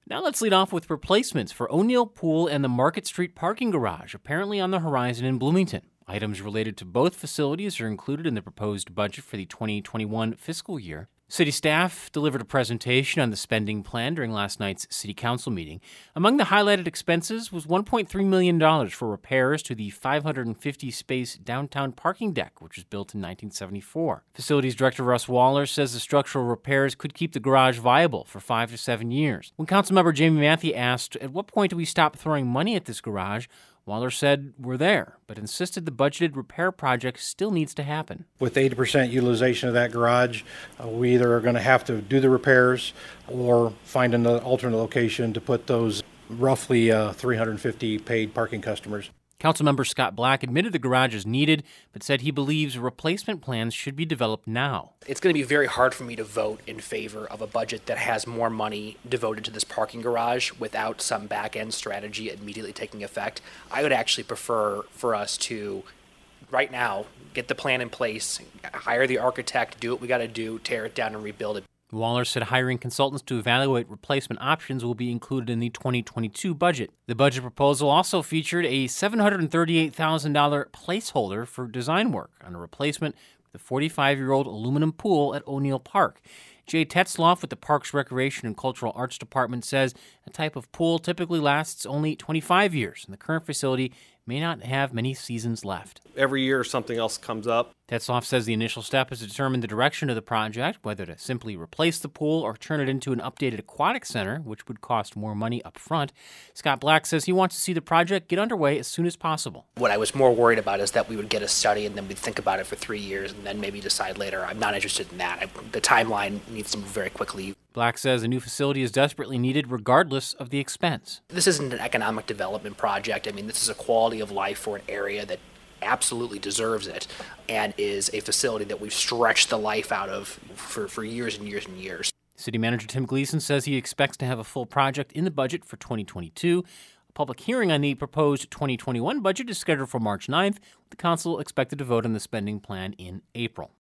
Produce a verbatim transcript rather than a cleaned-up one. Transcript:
Now let's lead off with replacements for O'Neill Pool and the Market Street parking garage, apparently on the horizon in Bloomington. Items related to both facilities are included in the proposed budget for the twenty twenty-one fiscal year. City staff delivered a presentation on the spending plan during last night's city council meeting. Among the highlighted expenses was one point three million dollars for repairs to the five hundred fifty space downtown parking deck, which was built in nineteen seventy-four. Facilities Director Russ Waller says the structural repairs could keep the garage viable for five to seven years. When Councilmember Jamie Matthew asked, at what point do we stop throwing money at this garage, Waller said we're there, but insisted the budgeted repair project still needs to happen. With eighty percent utilization of that garage, uh, we either are going to have to do the repairs or find an alternate location to put those roughly uh, three hundred fifty paid parking customers. Councilmember Scott Black admitted the garage is needed, but said he believes replacement plans should be developed now. It's going to be very hard for me to vote in favor of a budget that has more money devoted to this parking garage without some back-end strategy immediately taking effect. I would actually prefer for us to, right now, get the plan in place, hire the architect, do what we got to do, tear it down and rebuild it. Waller said hiring consultants to evaluate replacement options will be included in the twenty twenty-two budget. The budget proposal also featured a seven hundred thirty-eight thousand dollars placeholder for design work on a replacement for the forty-five-year-old aluminum pool at O'Neill Park. Jay Tetzloff with the Parks Recreation and Cultural Arts Department says a type of pool typically lasts only twenty-five years, and the current facility may not have many seasons left. Every year something else comes up. Tetzloff says the initial step is to determine the direction of the project, whether to simply replace the pool or turn it into an updated aquatic center, which would cost more money up front. Scott Black says he wants to see the project get underway as soon as possible. What I was more worried about is that we would get a study and then we'd think about it for three years and then maybe decide later. I'm not interested in that. I, the timeline needs to move very quickly. Black says a new facility is desperately needed regardless of the expense. This isn't an economic development project. I mean, this is a quality of life for an area that absolutely deserves it and is a facility that we've stretched the life out of for, for years and years and years. City Manager Tim Gleason says he expects to have a full project in the budget for twenty twenty-two. A public hearing on the proposed twenty twenty-one budget is scheduled for March ninth, with the council expected to vote on the spending plan in April.